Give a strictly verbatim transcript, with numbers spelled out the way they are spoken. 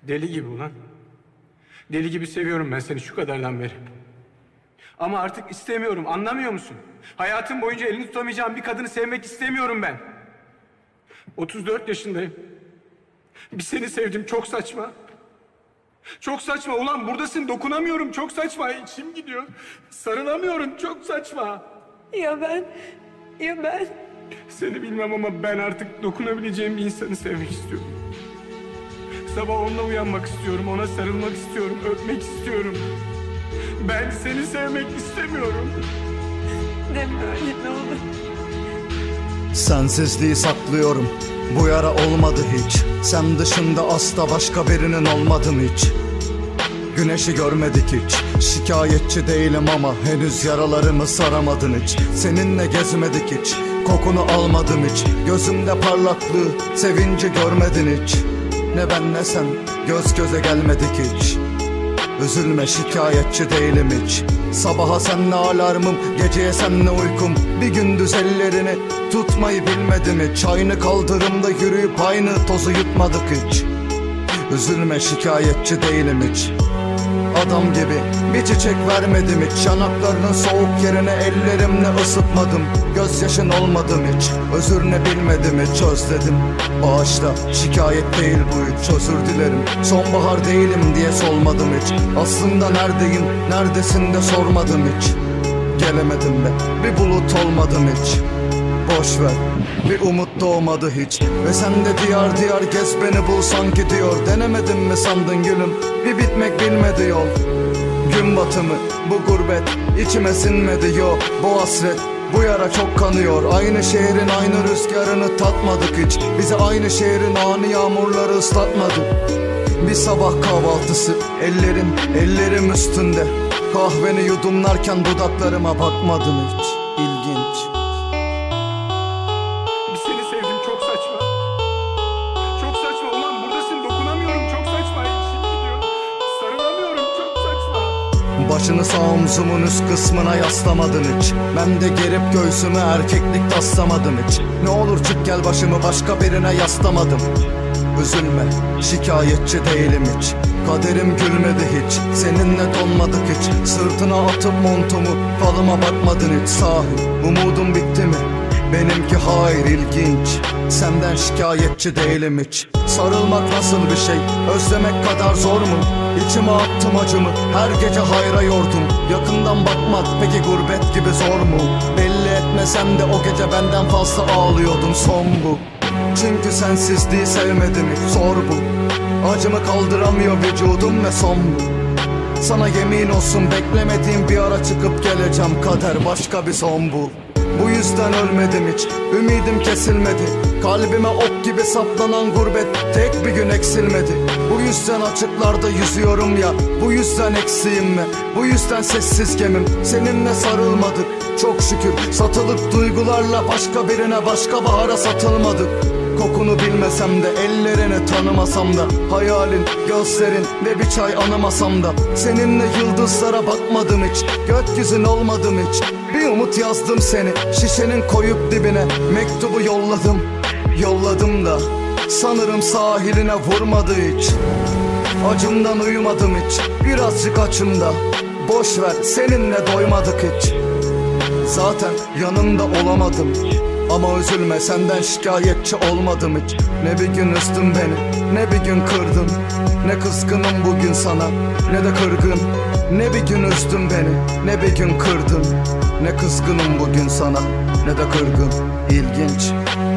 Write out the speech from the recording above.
Deli gibi ulan. Deli gibi seviyorum ben seni şu kadardan beri. Ama artık istemiyorum, anlamıyor musun? Hayatım boyunca elini tutamayacağım bir kadını sevmek istemiyorum ben. otuz dört yaşındayım. Bir seni sevdim, çok saçma. Çok saçma ulan, buradasın, dokunamıyorum, çok saçma. İçim gidiyor, sarılamıyorum, çok saçma. Ya ben, ya ben? Seni bilmem ama ben artık dokunabileceğim bir insanı sevmek istiyorum. Sabah onunla uyanmak istiyorum, ona sarılmak istiyorum, öpmek istiyorum. Ben seni sevmek istemiyorum. Deme öyle, ne olur. Sensizliği saklıyorum, bu yara olmadı hiç. Sen dışında asla başka birinin olmadım hiç. Güneşi görmedik hiç. Şikayetçi değilim ama henüz yaralarımı saramadın hiç. Seninle gezmedik hiç, kokunu almadım hiç. Gözümde parlaklığı, sevinci görmedin hiç. Ne ben ne sen göz göze gelmedik hiç. Üzülme, şikayetçi değilim hiç. Sabaha senle alarmım, geceye senle uykum. Bir gündüz ellerini tutmayı bilmedim hiç. Aynı kaldırımda yürüyüp aynı tozu yutmadık hiç. Üzülme, şikayetçi değilim hiç. Adam gibi bir çiçek vermedim hiç. Yanaklarının soğuk yerine ellerimle ısıtmadım. Gözyaşın olmadım hiç. Özür ne bilmedim hiç, özledim. Bağışla, şikayet değil bu hiç, özür dilerim. Sonbahar değilim diye solmadım hiç. Aslında neredeyim, neredesin de sormadım hiç. Gelemedim be, bir bulut olmadım hiç. Boş ver, bir umut doğmadı hiç. Ve sen de diyar diyar gez beni bul sanki diyor. Denemedin mi sandın gülüm, bir bitmek bilmedi yol. Gün batımı, bu gurbet içime sinmedi yo. Bu hasret, bu yara çok kanıyor. Aynı şehrin aynı rüzgarını tatmadık hiç. Bizi aynı şehrin ani yağmurları ıslatmadı. Bir sabah kahvaltısı, ellerin, ellerim üstünde. Kahveni yudumlarken dudaklarıma bakmadın hiç. İlginç. Bir seni sevdim, çok saçma. Çok saçma ulan, buradasın, dokunamıyorum, çok saçma. İçim gidiyor, sarılamıyorum, çok saçma. Başını sağ omzumun üst kısmına yaslamadın hiç. Ben de gerip göğsüme erkeklik taslamadım hiç. Ne olur çık gel, başımı başka birine yaslamadım. Üzülme, şikayetçi değilim hiç. Kaderim gülmedi hiç, seninle donmadık hiç. Sırtına atıp montumu, falıma bakmadın hiç. Sahi umudum bitti mi? Benimki hayır, ilginç. Senden şikayetçi değilim hiç. Sarılmak nasıl bir şey, özlemek kadar zor mu? İçime attım acımı, her gece hayra yordum. Yakından bakmak peki gurbet gibi zor mu? Belli etmesen de o gece benden fazla ağlıyordum, son bu. Çünkü sensizliği sevmedim hiç, zor bu. Acımı kaldıramıyor vücudum ve son bu. Sana yemin olsun beklemediğim bir ara çıkıp geleceğim, kader başka bir son bu. Bu yüzden ölmedim hiç, ümidim kesilmedi. Kalbime ok gibi saplanan gurbet tek bir gün eksilmedi. Bu yüzden açıklarda yüzüyorum ya, bu yüzden eksiğim mi? Bu yüzden sessiz gemim, seninle sarılmadık. Çok şükür satılık duygularla başka birine, başka bahara satılmadık. Kokunu bilmesem de, ellerini tanımasam da, hayalin, gözlerin ve bir çay anımasam da, seninle yıldızlara bakmadım hiç, gökyüzün olmadım hiç. Bir umut yazdım seni şişenin koyup dibine, mektubu yolladım, yolladım da sanırım sahiline vurmadı hiç. Acımdan uyumadım hiç, birazcık açımda. Boş ver, seninle doymadık hiç. Zaten yanında olamadım. Ama üzülme, senden şikayetçi olmadım hiç. Ne bir gün üzdün beni, ne bir gün kırdın. Ne kızgınım bugün sana, ne de kırgın. Ne bir gün üzdün beni, ne bir gün kırdın. Ne kızgınım bugün sana, ne de kırgın. İlginç.